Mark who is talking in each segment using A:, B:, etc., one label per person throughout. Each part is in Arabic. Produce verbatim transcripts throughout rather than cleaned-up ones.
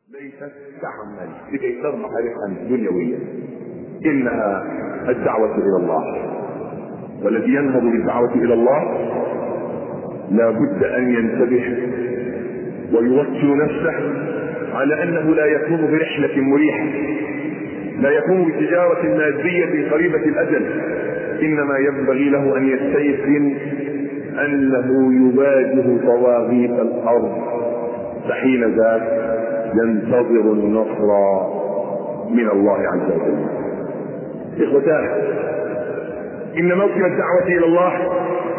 A: ليست تعمل لكي تربح ربحا دنيويا، انها الدعوة الى الله، والذي ينهض بالدعوة الى الله لا بد ان ينتبه ويوكل نفسه على انه لا يقوم برحلة مريحة، لا يقوم بتجارة مادية قريبة الاجل، انما ينبغي له ان يستيقن انه يواجه طواغيت الارض، فحين ذاك ينتظر النصر من الله عز وجل. اخوتان، ان موكب الدعوة الى الله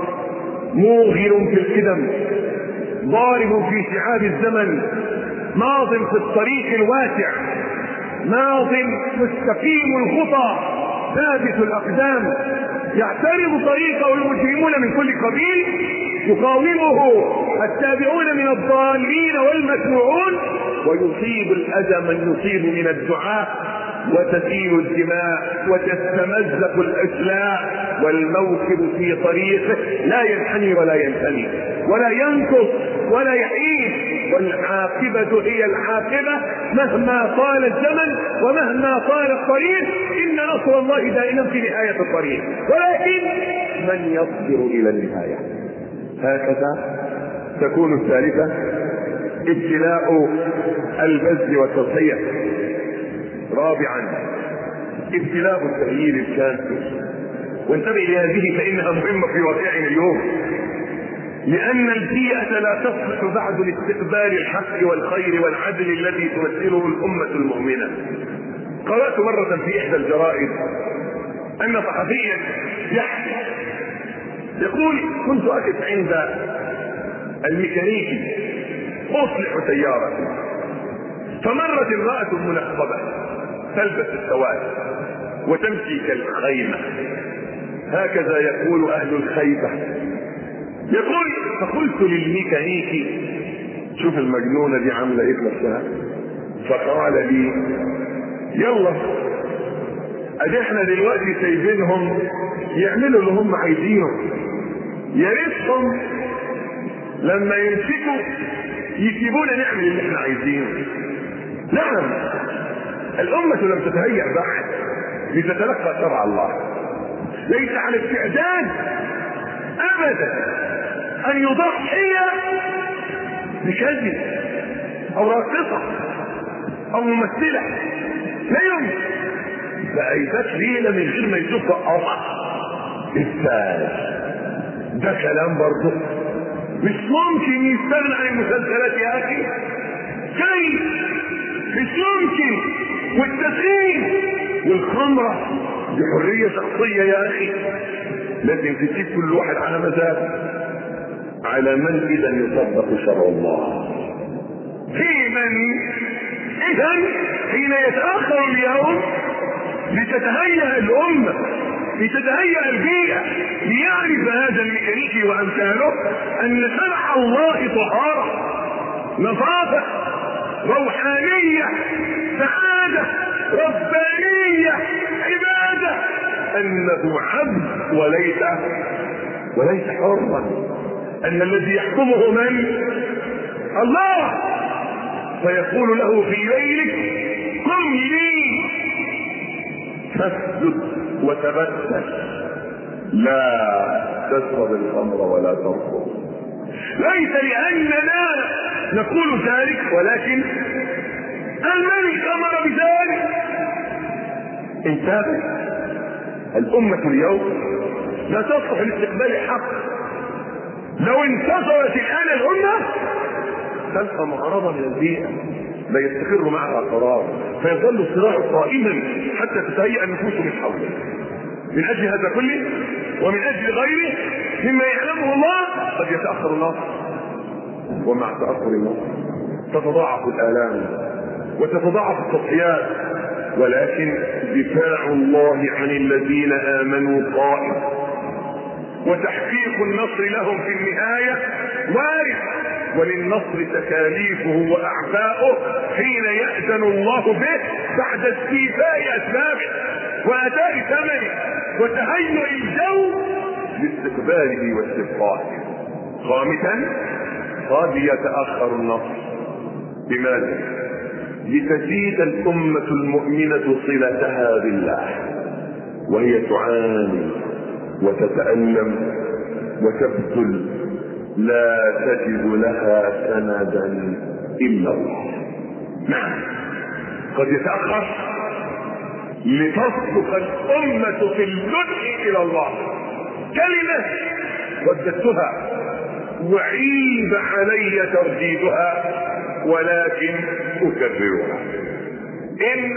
A: موغل في القدم، ضارب في شعاب الزمن، ماض في الطريق الواسع، ماض مستقيم الخطى، ثابت الاقدام، يعترض طريقه المجرمون من كل قبيل، يقاومه التابعون من الضالين والمتبوعون، ويصيب الاذى من يصيب من الدعاء، وتسيل الدماء وتستمزق الاشلاء، والموكب في طريقه لا ينحني ولا ينثني ولا ينقص ولا يحيد، والعاقبة هي العاقبة مهما طال الزمن ومهما طال الطريق، إن نصر الله دائما في نهاية الطريق، ولكن من يصبر إلى النهاية. هكذا تكون الثالثة ابتلاء البذل والتضحية. رابعا ابتلاء التغيير الكامل، وانتبه لهذه فإنها مهمة في واقعنا اليوم، لأن البيئة لا تصلح بعد لاستقبال الحق والخير والعدل الذي تمثله الأمة المؤمنة. قرأت مرة في إحدى الجرائد أن صحفيا يحكي يقول: كنت أقف عند الميكانيكي أصلح سيارتي، فمرت امرأة منقبة تلبس السواد وتمشي كالخيمة، هكذا يقول أهل الخيبة. يقول: فقلت للميكانيكي: شوف المجنونة دي عاملة ايه نفسها؟ فقال لي: يلا ادي احنا دلوقتي سايبينهم يعملوا اللي هم عايزينه، يا ريتهم لما يمسكوا يسيبونا نعمل اللي احنا عايزينه. نعم، الأمة لم تتهيأ بعد لتتلقى شرع الله، ليس على استعداد ابدا ان يضحي بكذب او راقصة او ممثلة، لا يمكن. فايتك ليلة من غير ما يشوف قطع ازاي؟ ده كلام برضه مش ممكن يستغنى عن المسلسلات يا اخي، كيف؟ مش ممكن. والتدخين والخمرة دي حرية شخصية يا اخي، لازم تسيب كل واحد على مزاجه. على من اذا يطبق شرع الله؟ في من اذا حين يتاخر اليوم لتتهيأ الامه، لتتهيأ البيئه، ليعرف هذا الميكانيكي وامثاله ان شرع الله طهاره، نظافه، روحانيه، سعاده، ربانيه، عباده، انه عبد وليس وليس حرا، ان الذي يحكمه من؟ الله. فيقول له في ليلك: قم لي فاسجد وتبتل، لا تشرب الخمر ولا ترقص. ليس لاننا نقول ذلك، ولكن الملك امر بذلك. انتبه، الأمة اليوم لا تصلح لاستقبال الحق. لو انتصرت الآن الأمة تلقى معارضة من البيئة لا يستقر معها قرار، فيظل الصراع قائما حتى تتهيأ النفوس من حوله. من أجل هذا كله ومن أجل غيره مما يعلمه الله قد يتأخر النصر، ومع تأخر النصر تتضاعف الآلام وتتضاعف التضحيات، ولكن دفاع الله عن الذين آمنوا قائم، وتحقيق النصر لهم في النهاية وارد، وللنصر تكاليفه وأعباؤه حين يأذن الله به بعد استيفاء أسبابه وأداء ثمنه وتهيئ الجو لاستقباله واستبقائه. خامسا: قد يتأخر النصر. لماذا؟ لتزيد الأمة المؤمنة صلتها بالله، وهي تعاني وتتألم وتبذل، لا تجد لها سندا إلا الله. نعم، قد يتأخر لتصدق الأمة في اللجوء إلى الله. كلمة رددتها وعيب علي ترديدها، ولكن أكررها. إن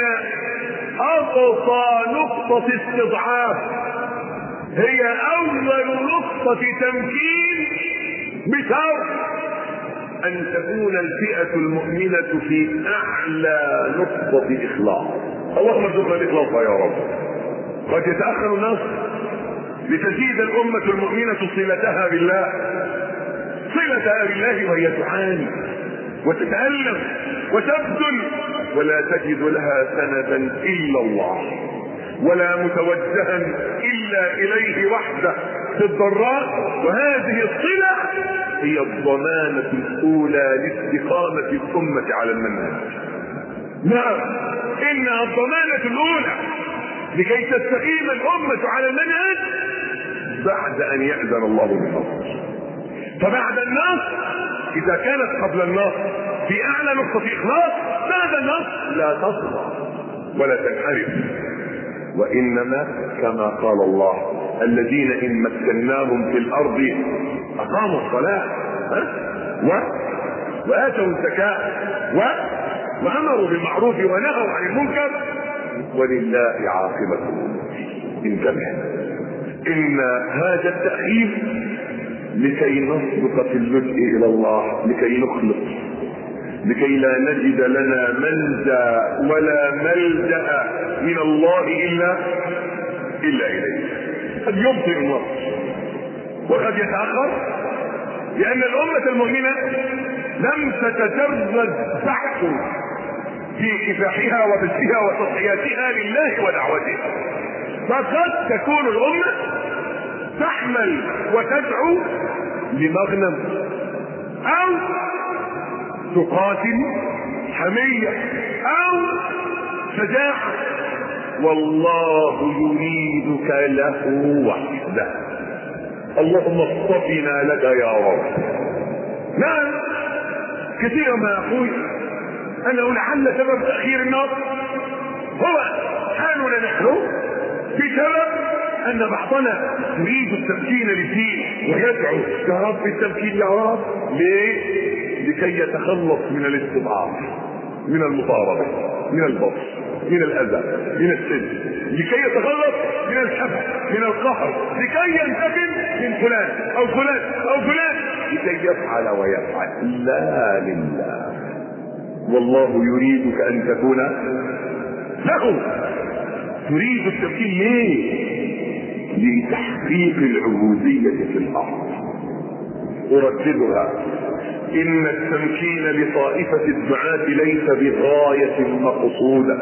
A: أقصى نقطة استضعاف هي أول نقطة تمكين، بشرط أن تكون الفئة المؤمنة في أعلى نقطة إخلاص. اللهم ارزقنا الإخلاص يا رب. قد يتأخر النصر لتزيد الأمة المؤمنة صلتها بالله، صلتها بالله وهي تعاني وتتألم وتبذل، ولا تجد لها سندا إلا الله، ولا متوجها إلا إليه وحده في الضراء. وهذه الصلة هي الضمانة الأولى لاستقامة الأمة على المنهج. نعم، إنها الضمانة الأولى لكي تستقيم الأمة على المنهج بعد أن يأذن الله بالنصر. فبعد النصر، إذا كانت قبل النصر في أعلى نقطة إخلاص، بعد النصر لا تصغى ولا تنحرف، وإنما كما قال الله: الذين إن مكناهم في الأرض أقاموا الصلاة و... وآتوا الزكاة و... وأمروا بالمعروف ونهوا عن المنكر ولله عاقبة الأمور. انتبه، إن هذا التأخير لكي نصدق في اللجوء إلى الله، لكي نخلص، لكي لا نجد لنا منجا ولا ملجأ من الله إلا إلا إليه. قد يبطئ النصر وقد يتأخر، لأن الأمة المؤمنة لم تتجرد بعد في كفاحها وبثها وتضحياتها لله ودعوتها. فقد تكون الأمة تحمل وتدعو لمغنم، أو تقاتل حمية، أو شجاعة، والله يريدك له وحده. اللهم اصطفنا لك يا رب. نعم، كثيرا ما أقول أنه لعل سبب تأخير النصر هو حالنا نحن، بسبب أن بعضنا يريد التمكين للدين ويدعو يا رب التمكين يا رب. ليه؟ لكي يتخلص من الاستضعاف، من المطاردة، من البطش، من الأذى، من السجن، لكي يتخلص من الحبس، من القهر، لكي ينتقم من فلان أو فلان أو فلان، لكي يفعل ويفعل. لا لله، والله يريدك أن تكون له. تريد التمكين ليه؟ لتحقيق العبودية في الأرض. أرددها: إن التمكين لطائفة الدعاة ليس بغاية مقصودة،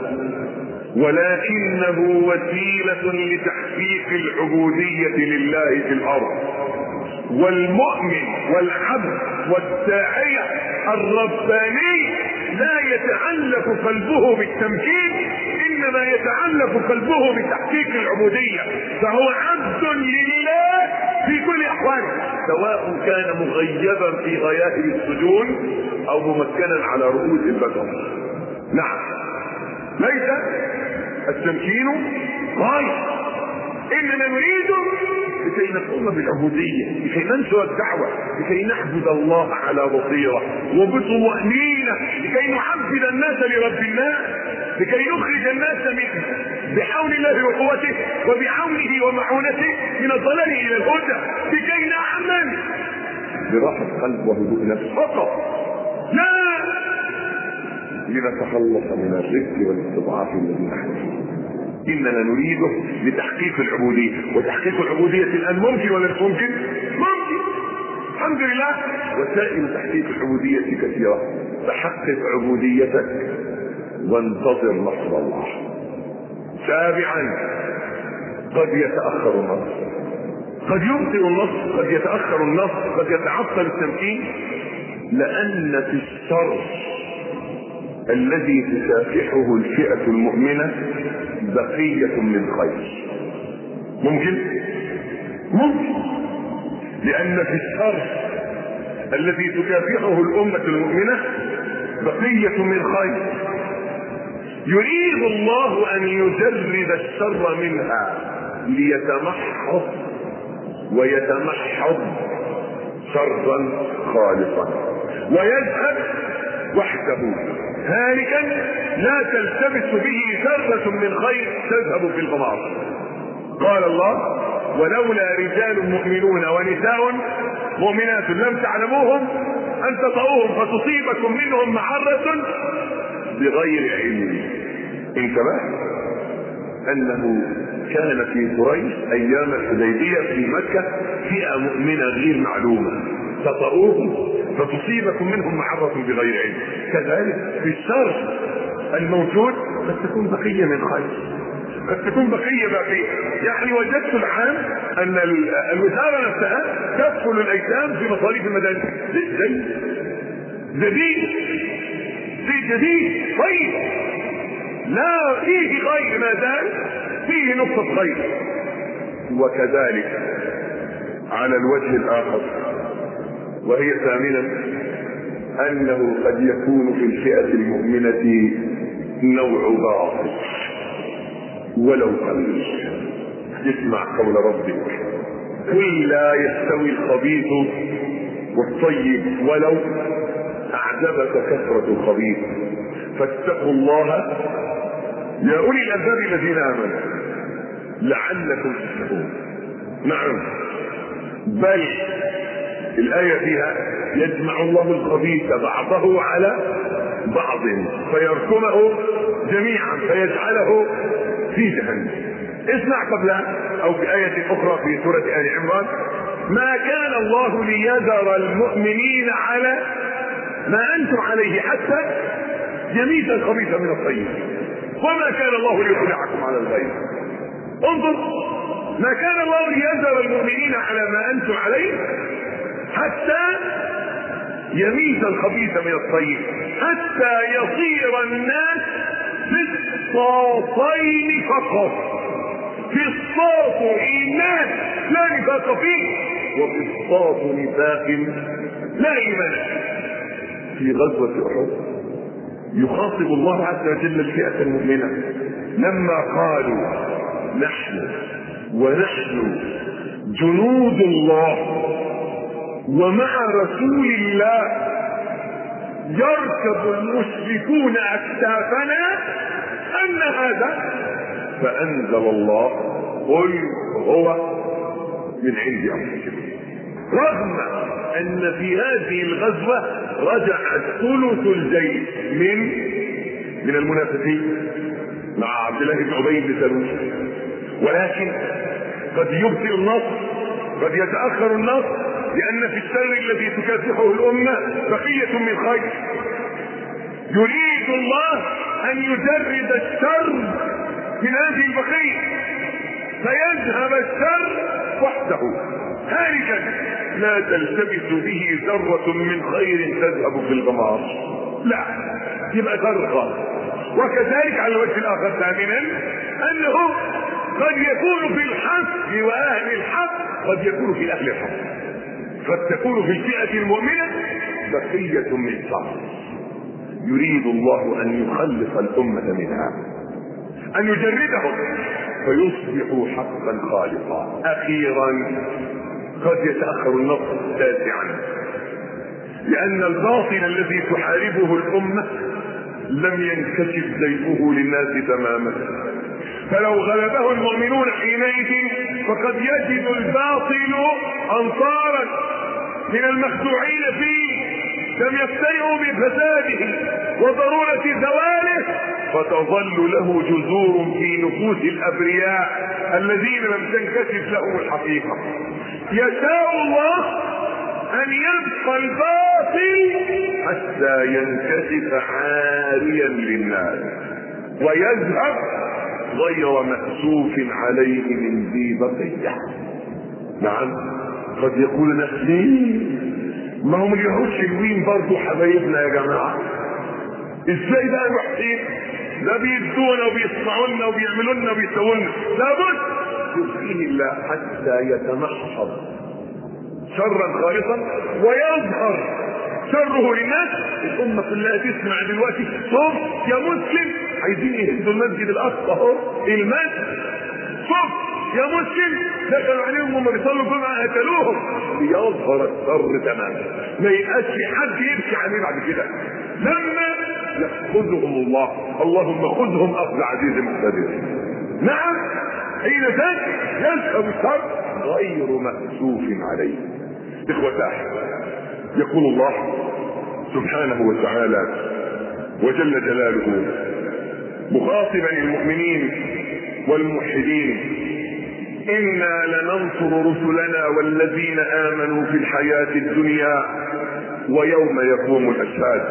A: ولكنه وسيلة لتحقيق العبودية لله في الأرض. والمؤمن والعبد والداعية الرباني لا يتعلق قلبه بالتمكين، إنما يتعلق قلبه بتحقيق العبودية، فهو عبد لله في كل أحواله، سواء كان مغيبا في غيائب السجون أو ممكنا على رؤوس البشر. نعم، ليس التمكين غاية، إننا نريد لكي نقوم بالعبودية، لكي ننشر الدعوة، لكي نعبد الله على بصيرة وبطمأنينة، لكي نعبد الناس لرب الناس، لكي نخرج الناس منه بحول الله وقوته وبعونه ومعونته من الضلال إلى الهدى، لكي نعمل براحة قلب وهدوء نفس فقط، لا لنتخلص من الرزق والاستضعاف الذي نحن فيه. إننا نريده لتحقيق العبودية، وتحقيق العبودية الآن ممكن ولا مش ممكن؟ ممكن، الحمد لله. وسائل تحقيق العبودية كثيرة، فحقق عبوديتك وانتظر نصر الله. سابعا، قد يتأخر النصر، قد يبطئ النصر، قد يتأخر النصر، قد يتعطل التمكين، لأن في الشر الذي تكافحه الفئة المؤمنة بقية من خير. ممكن ممكن لأن في الشر الذي تكافحه الأمة المؤمنة بقية من خير. يريد الله أن يجرد الشر منها ليتمحض ويتمحض شرا خالصا ويذهب وحده هالكا لا تلتبس به ذرة من خير تذهب في الغمار. قال الله: ولولا رجال مؤمنون ونساء مؤمنات لم تعلموهم أن تطؤوهم فتصيبكم منهم معرة بغير علم. انتبه أنه كان في قريش أيام الحديبية في مكة فئة مؤمنة غير معلومة تطؤوهم فتصيبكم منهم معرة بغير علم. كذلك في الشر الموجود قد تكون بقية من خير، قد تكون بقية باقية. يعني وجدت العام أن الوزارة نفسها تدخل الأيتام في مصاريف المدارس. زي جديد في جديد طيب لا فيه خير، ما زال فيه نقطة خير. وكذلك على الوجه الآخر وهي ثامنا أنه قد يكون في الفئة المؤمنة نوع باطل ولو قليل. اسمع قول ربك: قل لا يستوي الخبيث والطيب ولو أعجبك كثرة الخبيث فاتقوا الله يا أولي الألباب الذين آمنوا لعلكم تفلحون. نعم، بل الآية فيها يجمع الله الخبيث بعضه على بعض فيركمه جميعا فيجعله في جهنم. اسمع قبلها أو في آية أخرى في سورة آل عمران: ما كان الله ليذر المؤمنين على ما أنتم عليه حتى يميز الخبيث من الطيب وما كان الله ليطلعكم على الغيب. انظر، ما كان الله ليذر المؤمنين على ما أنتم عليه حتى يميز الخبيث من الطيب حتى يصير الناس بالصاصين فقط. في الصاص إيمان لا نفاق فيه وفي الصاص نفاق لا إيمان. في غزوة أحد يخاطب الله عز وجل الفئة المؤمنة لما قالوا: نحن ونحن جنود الله ومع رسول الله يركب المشركون أكتافنا أن هذا. فأنزل الله: قل هو من عند أنفسكم. رغم أن في هذه الغزوة رجع ثلث الجيش من من المنافقين مع عبد الله بن أبي بن سلول، ولكن قد يبطئ النصر، قد يتأخر النصر، لأن في الشر الذي تكافحه الأمة بقية من خير. يريد الله أن يجرد الشر من هذه البقية فيذهب الشر وحده هالكا لا تلتبس به ذرة من خير تذهب في الغمار. لا، يبقى ذرة. وكذلك على الوجه الآخر ثامنا أنه قد يكون في الحق وأهل الحق، قد يكون في أهل الحق، قد تكون في الفئة المؤمنة بقية من شر. يريد الله أن يخلص الأمة منها، أن يجردهم فيصبحوا حقا خالصا. أخيرا قد يتأخر النصر تاسعا، لأن الباطل الذي تحاربه الأمة لم ينكشف زيفه للناس تماما، فلو غلبه المؤمنون حينئذ فقد يجد الباطل أنصارا من المخدوعين فيه لم يقتنعوا بفساده وضرورة زواله، فتظل له جذور في نفوس الأبرياء الذين لم تنكشف لهم الحقيقة. يشاء الله أن يبقى الباطل حتى ينكشف عاريا للناس ويذهب غير مأسوف عليه من ذي بقية. نعم، قد يقول نفسي: ما هم اليهود حلوين برضو حبايبنا يا جماعة، ازاي بقى نروح فين؟ ده بيدونا وبيصنعوا لنا وبيعملوا لنا وبيسووا لنا، لابد يبقيه الله حتى يتمحض شرا خالصا ويظهر شره للناس. الامه كلها تسمع دلوقتي صوت يا مسلم عايزين يهدوا المسجد الاقصى اهو، المسجد صوت يا مسلم دخلوا عليهم وهم بيصلوا الجمعه قتلوهم. يظهر الشر تماما، ما يبقاش في حد يبكي عليه بعد كده لما ياخذهم الله. اللهم خذهم اخذ عزيز مقتدر. نعم حين ذاك يذهب الشر غير مأسوف عليه. اخوة يقول الله سبحانه وتعالى وجل جلاله مخاطبا المؤمنين والموحدين: إنا لننصر رسلنا والذين آمنوا في الحياة الدنيا ويوم يقوم الأشهاد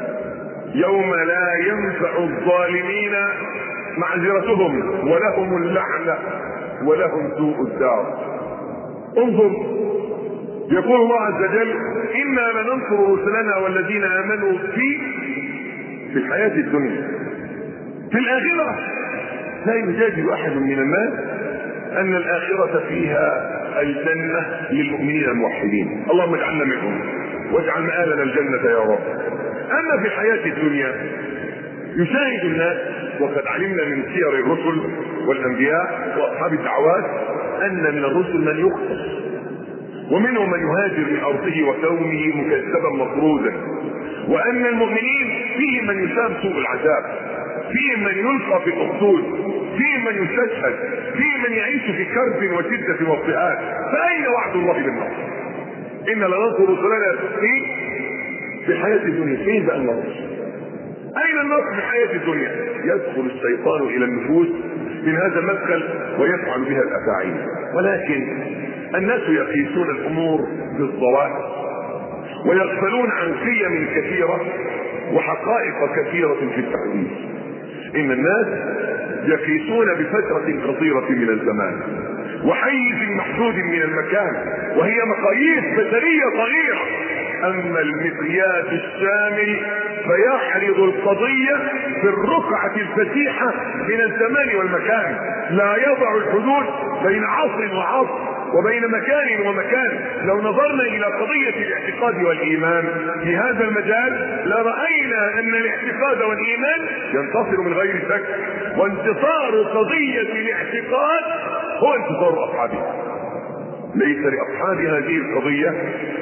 A: يوم لا ينفع الظالمين معذرتهم ولهم اللعنة ولهم سوء الدار. انظر يقول الله عز وجل: إنا لننصر رسلنا والذين آمنوا في في الحياة الدنيا. في الآخرة لا يجادل أحد من الناس أن الآخرة فيها الجنة للمؤمنين الموحدين، اللهم اجعلنا منهم واجعل مآلنا الجنة يا رب. أما في الحياة الدنيا يشاهد الناس، وقد علمنا من سير الرسل والأنبياء وأصحاب الدعوات أن من الرسل من يختص، ومنهم من يهاجر من أرضه وكونه مكذبا مطرودا، وأن المؤمنين فيهم من يسام سوء العذاب، فيهم من يلقى في الأخدود، فيهم من يستشهد، فيهم من يعيش في كرب وشدة واضطهاد. فأين وعد الله بالنصر؟ إن لننصر رسلنا في في الحياة الدنيا. فين بقى النصر؟ أين النصر في الحياة الدنيا؟ يدخل الشيطان إلى النفوس من هذا المدخل ويفعل بها الأفاعيل، ولكن الناس يقيسون الأمور بالظواهر ويغفلون عن قيم كثيرة وحقائق كثيرة في التحديث. إن الناس يقيسون بفترة قصيرة من الزمان وحيز محدود من المكان، وهي مقاييس بشرية صغيرة. أما المقياس الشامل فيحرض القضية في الرقعة الفسيحة من الزمان والمكان، لا يضع الحدود بين عصر وعصر وبين مكان ومكان. لو نظرنا إلى قضية الاعتقاد والإيمان في هذا المجال لرأينا أن الاعتقاد والإيمان ينتصر من غير شك، وانتصار قضية الاعتقاد هو انتصار أصحابها. ليس لأصحاب هذه القضية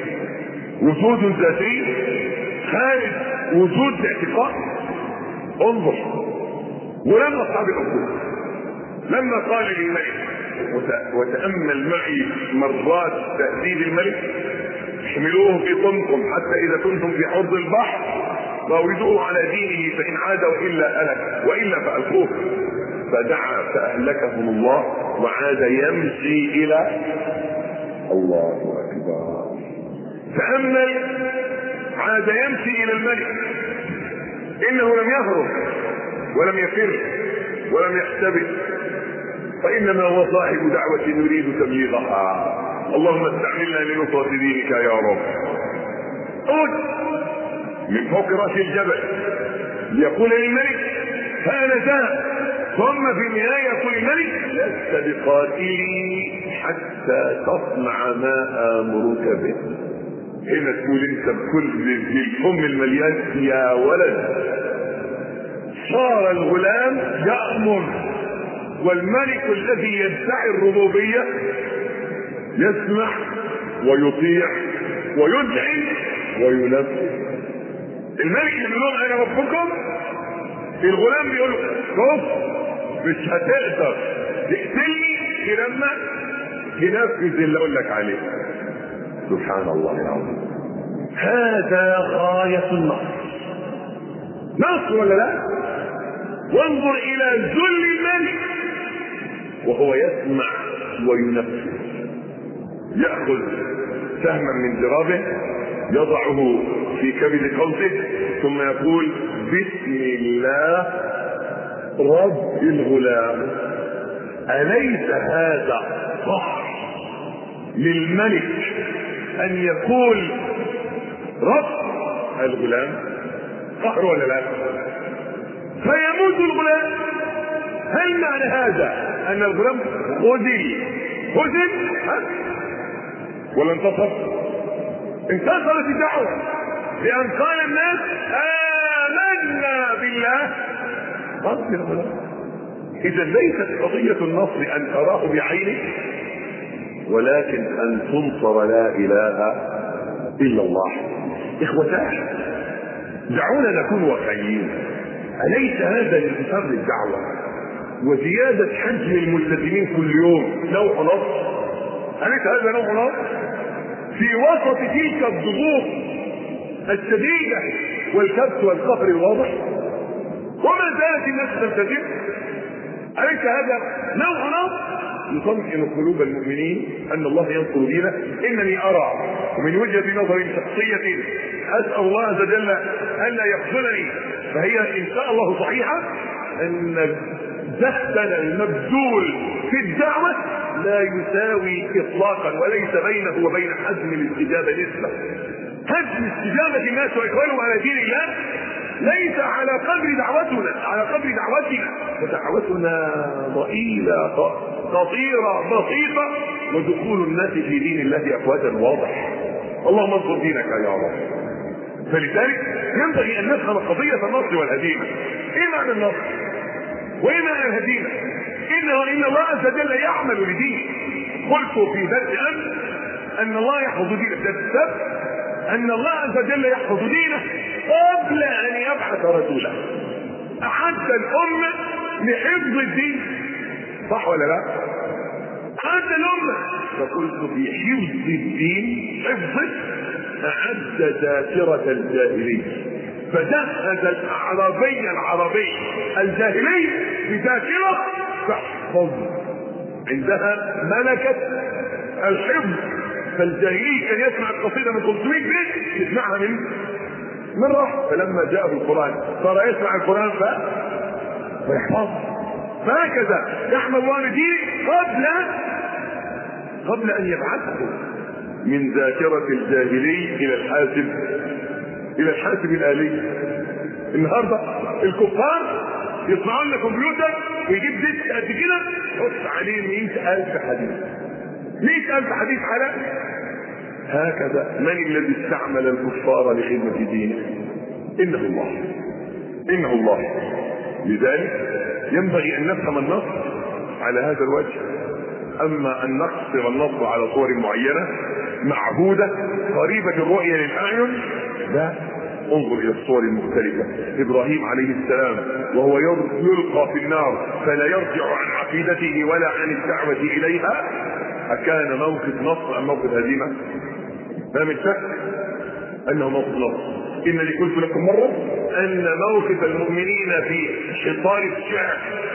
A: وجود ذاتي خارج وجود الاعتقاد. انظر ولما أصحاب العقول لما قال للملك وتأمل معي مرات تهديد الملك: احملوه في طنكم حتى إذا كنتم في أرض البحر راودوه على دينه فإن عاد وإلا أهلك وإلا فألقوه. فدعا فأهلكهم الله وعاد يمشي إلى الله أكبر. تأمل، عاد يمشي إلى الملك، إنه لم يهرب ولم يفر ولم يحتبس، فإنما هو صاحب دعوة نريد تبليغها. اللهم استعملنا لنصرة دينك يا رب. قل من فوق رأس الجبل ليقول للملك هانذا، ثم في النهاية يقول الملك: لست بقاتلي حتى تصنع ما آمرك به. هنا تقول انت بكل الفم المليان: يا ولد. صار الغلام يأمر، والملك الذي يدعي الربوبية يسمع ويطيع ويدعي وينفذ. الملك اللي بيقول انا ربكم، الغلام بيقول شوف مش هتقدر تقتلني لما تنفذ اللي اقول لك عليه. سبحان الله العظيم. هذا غاية النصر. نصر ولا لا؟ وانظر الى ذل الملك وهو يسمع وينفذ. يأخذ سهما من جرابه يضعه في كبد قوسه ثم يقول: بسم الله رب الغلام. أليس هذا قهر للملك أن يقول رب الغلام؟ قهر ولا لا؟ حتى ان الغلام خذل خذل ولا انتصر؟ انتصرت الدعوة لأن قال الناس آمنا بالله. قال الغلام. إذا ليست قضية النصر أن تراه بعينك، ولكن أن تنصر لا إله إلا الله. إخوتاه، دعونا نكون واقعيين. أليس هذا الانتصار للدعوة وزيادة حجم الملتزمين كل يوم نوع نصر؟ أليس هذا نوع نصر؟ في وسط تلك الضغوط الشديدة والكبت والقهر الواضح وما زالت الناس تلتزم، أليس هذا نوع نصر يطمئن قلوب المؤمنين أن الله ينصر دينه؟ إنني أرى من وجهة نظر شخصية أسأل الله عز وجل ألا يخذلني، فهي إن شاء الله صحيحة، أن جهدنا المبذول في الدعوة لا يساوي إطلاقا، وليس بينه وبين حجم الاستجابة نسبة. حجم استجابة الناس وإقبالهم على دين الله ليس على قدر دعوتنا، على قدر دعوتنا، ودعوتنا ضئيلة خطيرة بسيطة، ودخول الناس في دين الله أفواجا واضح. اللهم انصر دينك يا رب. فلذلك ينبغي أن نفهم قضية النصر والهزيمة. إيه معنى النصر؟ وإيه معنى الهزيمة؟ إنه إن الله عز وجل يعمل لدينه. قلت في ذات أمر أن الله يحفظ دينه، السبب أن الله عز وجل يحفظ دينه قبل أن يبعث رسوله. أعد الأمة لحفظ الدين، صح ولا لا؟ أعد الأمة. فقلت في حفظ الدين حفظ أعد ذاكرة الجاهلية، فجهز الأعرابي العربي الجاهلي بذاكرة تحفظ عندها ملكة الحفظ. فالجاهلي كان يسمع القصيدة من ثلاثمائة بيت يسمعها من من راح، فلما جاءه القرآن صار يسمع القرآن ف... فيحفظ. فهكذا يحمل الله دينه قبل قبل أن يبعثه من ذاكرة الجاهلي إلى الحاسب إلى الحاسب الآلي. النهارده الكفار يصنعون لنا كمبيوتر ويجيب ديسك قد كده يحط عليه مئة ألف حديث، مئة ألف حديث على هكذا. من الذي استعمل الكفار لخدمة دينه؟ إنه الله، إنه الله. لذلك ينبغي أن نفهم النصر على هذا الوجه. أما أن نقصر النصر على صور معينة معهودة قريبة الرؤية للأعين، لا، انظر إلى الصور المختلفة. إبراهيم عليه السلام وهو يلقى في النار فلا يرجع عن عقيدته ولا عن الدعوة إليها، أكان موقف نصر أم موقف هزيمة؟ ما من شك أنه موقف نصر. إنني قلت لكم مرة أن موقف المؤمنين في حصار الشعب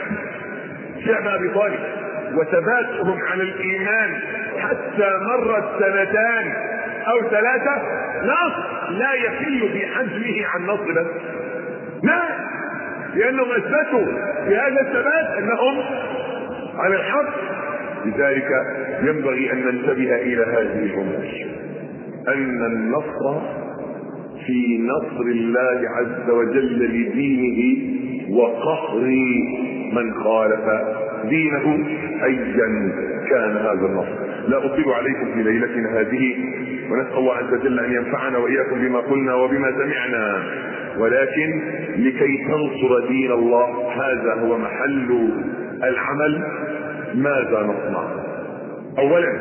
A: شعب أبي طالب وثباتهم على الإيمان حتى مرت سنتان أو ثلاثة نصر لا يقل في حجمه عن نصر بس، لا، لأنهم أثبتوا بهذا الثبات أنهم على الحق. لذلك ينبغي أن ننتبه إلى هذه الأمور، أن النصر في نصر الله عز وجل لدينه وقهر من خالف دينه أيا كان هذا النصر. لا أطيل عليكم في ليلتنا هذه، ونسأل الله عز وجل أن ينفعنا وإياكم بما قلنا وبما سمعنا، ولكن لكي تنصر دين الله هذا هو محل العمل. ماذا نصنع؟ أولا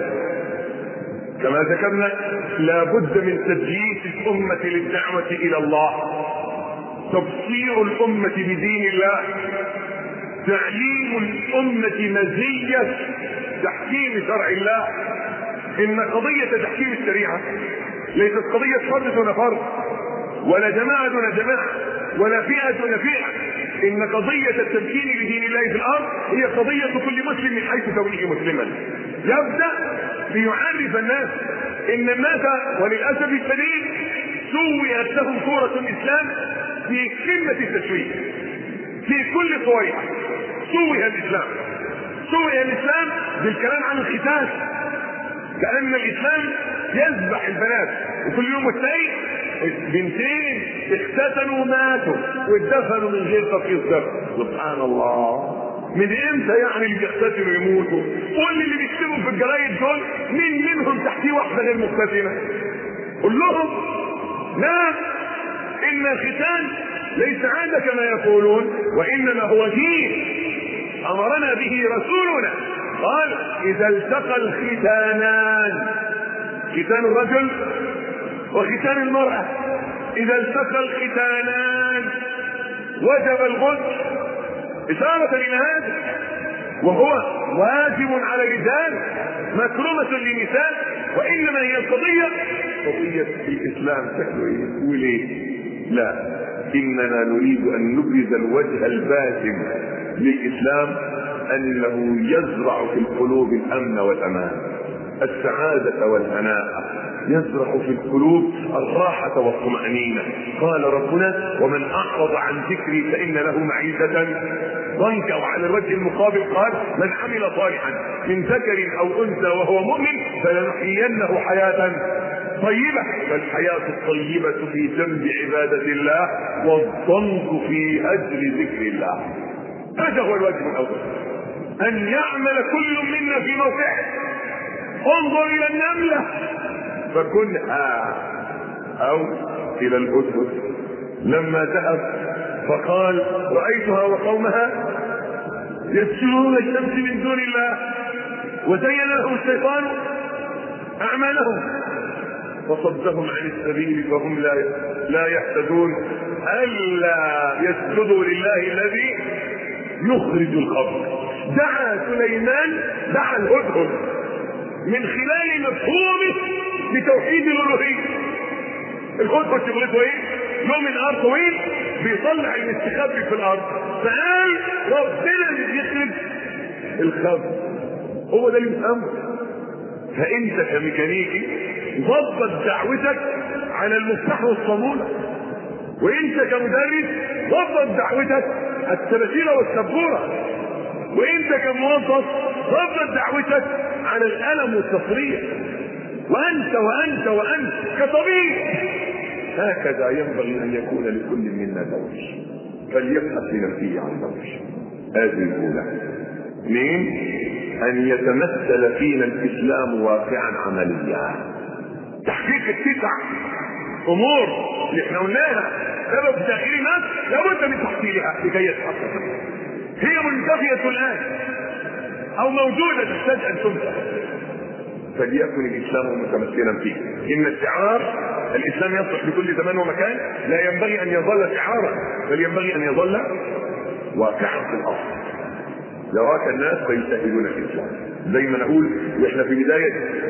A: كما ذكرنا لا بد من تجهيز الأمة للدعوة إلى الله، تبصير الأمة بدين الله، تعليم الأمة مزية تحكيم شرع الله. إن قضية تحكيم الشريعة ليست قضية فرد دون فرد، ولا جماعة دون جماعة، ولا فئة دون فئة. إن قضية التمكين لدين الله في الأرض هي قضية كل مسلم من حيث كونه مسلما. يبدأ ليعرف الناس إن الناس وللأسف الشديد سويت لهم صورة الإسلام في قمة التشويه في كل صورها. سوي الإسلام سوي الإسلام بالكلام عن الختان، كأن الإسلام يذبح البنات، وكل يوم والتاني بنتين اختتنوا وماتوا واتدفنوا من غير تفحيص دم. سبحان الله، من امتى يعني اللي بيختتنوا يموتوا؟ قول لي اللي بيكتبوا في الجرايد دول مين منهم تحتيه واحده غير مختتنه؟ قول لهم لا، ان الختان ليس عاده كما يقولون، وانما هو دين امرنا به رسولنا. قال اذا التقى الختانان، ختان الرجل وختان المراه، اذا التقى الختانان وجب الغسل، اشاره الى هذا، وهو واجب على الرجال مكرمه للنساء. وانما هي القضيه قضيه الاسلام. شكله ايه وليه؟ لا، اننا نريد ان نبرز الوجه الباسم للاسلام، انه يزرع في القلوب الامن والامان، السعاده والهناء، يزرع في القلوب الراحه والطمانينه. قال ربنا ومن اعرض عن ذكري فان له معيشه ضنكا. وعلى الوجه المقابل قال من عمل صالحا من ذكر او انثى وهو مؤمن فلنحيينه حياه طيبه. فالحياه الطيبه في جنب عباده الله، والضنك في اجر ذكر الله. هذا هو الواجب الاول، ان يعمل كل منا في موقعه. انظر الى النمله فكنها، او الى الاسد لما ذهب فقال رايتها وقومها يسجدون الشمس من دون الله وزين لهم الشيطان اعمالهم وصدهم عن السبيل فهم لا لا يهتدون الا يسجدوا لله الذي يخرج الخبر. دعا سليمان، دعا الهدهد من خلال مفهومه لتوحيد الالوهيه. الهدهد شغلته ايه؟ يوم الارض طويل بيطلع المستخبي في الارض، فقال ربنا اللي بيخرج الخبر، هو ده اللي بيفهمه. فانت كميكانيكي ضبط دعوتك على المفتاح والصاموله، وانت كمدرس ضبط دعوتك التباشيره والسبوره، وانت كموظف ضبط دعوتك على القلم والتصريح، وانت وانت وانت كطبيب. هكذا ينبغي ان يكون لكل منا دوش، فليبحث لنفسه عن دوش. هذه الاولى. اثنين، ان يتمثل فينا الاسلام واقعا عمليا. تحقيق التسع امور اللي احنا قلناها سبب تاخير الناس لابد من تحصيلها لكي يتحقق. هي منتفيه الان او موجوده تحتاج ان تنتهي، فليكن الاسلام متمثلا فيه. ان الشعار الاسلام يصلح لكل زمان ومكان، لا ينبغي ان يظل شعارا بل ينبغي ان يظل واقعا في الاصل. لراك الناس فيجتهدون في الاسلام. زي ما نقول واحنا في بدايه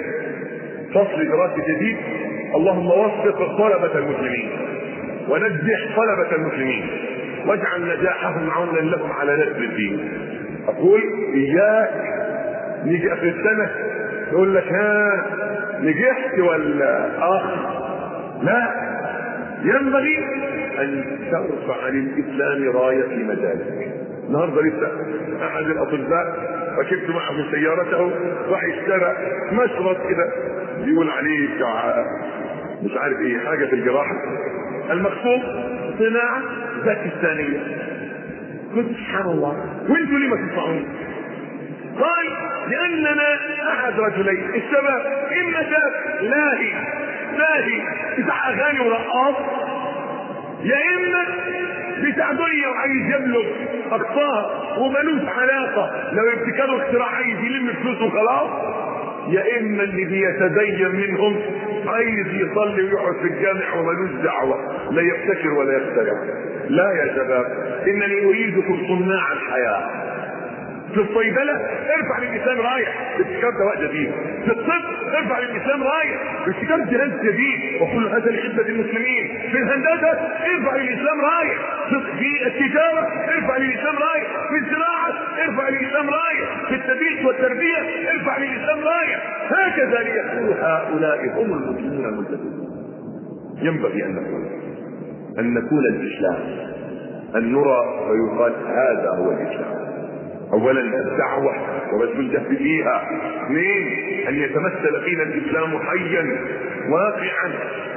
A: فصل دراسي جديد، اللهم وفق طلبه المسلمين ونجح طلبه المسلمين واجعل نجاحهم عونا لهم على نشر الدين. اقول اياك نيجي اخر السنه يقول لك ها نجحت ولا اخ، لا، ينبغي ان ترفع للاسلام رايه في مجالك. النهارده لسه احد الاطباء ركبت معه في سيارته راح اشترى مشرط كده بيقول عليه بتاع مش عارف ايه حاجه في الجراحه، المقصود صناعه باكستانيه. قلت سبحان الله، وانتوا ليه ما تدفعون؟ قال لاننا احد رجلين، السبب اما شاب لاهي لاهي بتاع اغاني ورقاص، يا اما بتاع دنيا وعايز يبلغ اقصاها ومالوش علاقه، لو ابتكاروا اختراع عايز يلم فلوس وخلاص، يا اما اللي بيتدين منهم عايز يصلي ويقعد في الجامع ومالوش دعوه، لا يبتكر ولا يخترع. لا يا شباب، انني اريدكم صناع الحياه. في الصيدله ارفع للاسلام رايح ابتكار دواء جديد، في الطب ارفع للاسلام رايح ابتكار جهاز جديد وكل هذا لخدمه المسلمين، في الهندسه ارفع للاسلام رايح، في التجاره ارفع للاسلام رايح، في الزراعه ارفع للاسلام رايح، في التدريس والتربيه ارفع للاسلام رايح. هكذا ليكون هؤلاء هم المسلمون الملتزمون. ينبغي ان نكون ان نكون الاسلام، ان نرى ويقال هذا هو الاسلام. اولا الدعوه وبذل الجهد فيها. اثنين، ان يتمثل فينا الاسلام حيا واقعا.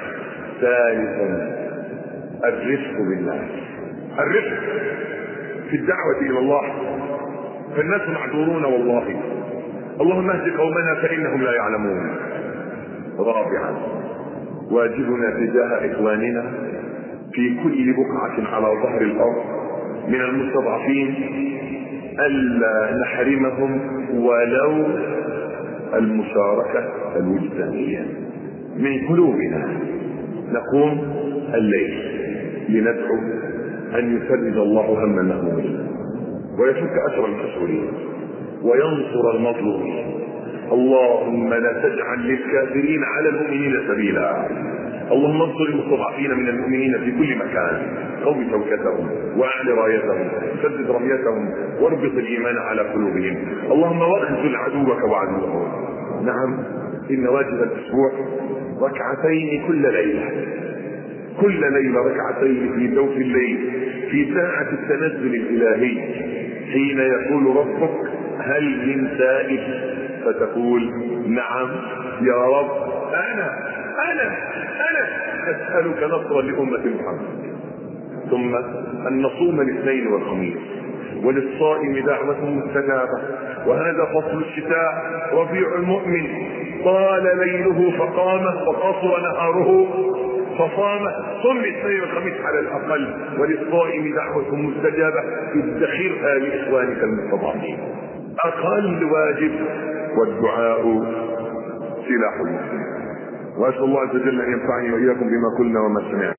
A: ثالثا الرفق بالله. الرفق في الدعوه الى الله فالناس معذورون والله. اللهم اهد قومنا فإنهم لا يعلمون. رابعا، واجبنا تجاه إخواننا في كل بقعة على ظهر الأرض من المستضعفين ألا نحرمهم ولو المشاركة الوجدانية. من قلوبنا نقوم الليل لندعو أن يفرج الله هم المهمومين ويفك أسر المسؤولين وينصر المظلومين. اللهم لا تجعل للكافرين على المؤمنين سبيلا. اللهم انصر المستضعفين من المؤمنين في كل مكان، قوي شوكتهم واعل رايتهم، سدد رميتهم، واربط الايمان على قلوبهم. اللهم واخذل عدوك وعدوهم. نعم، ان واجب الاسبوع ركعتين كل ليله، كل ليله ركعتين في جوف الليل في ساعه التنزل الالهي، حين يقول ربك هل من سائل فتقول نعم يا رب انا انا انا اسالك نصرا لامه محمد. ثم ان نصوم الاثنين والخميس، وللصائم دعوه مستجابه. وهذا فصل الشتاء ربيع المؤمن، طال ليله فقام وقصر نهاره فصام. صم الاثنين والخميس على الاقل، وللصائم دعوه مستجابه ادخرها لاخوانك المستضعفين. اقل واجب، والدعاء سلاح المسلم. واسال الله عز وجل ان ينفعني واياكم بما قلنا وما سمعنا.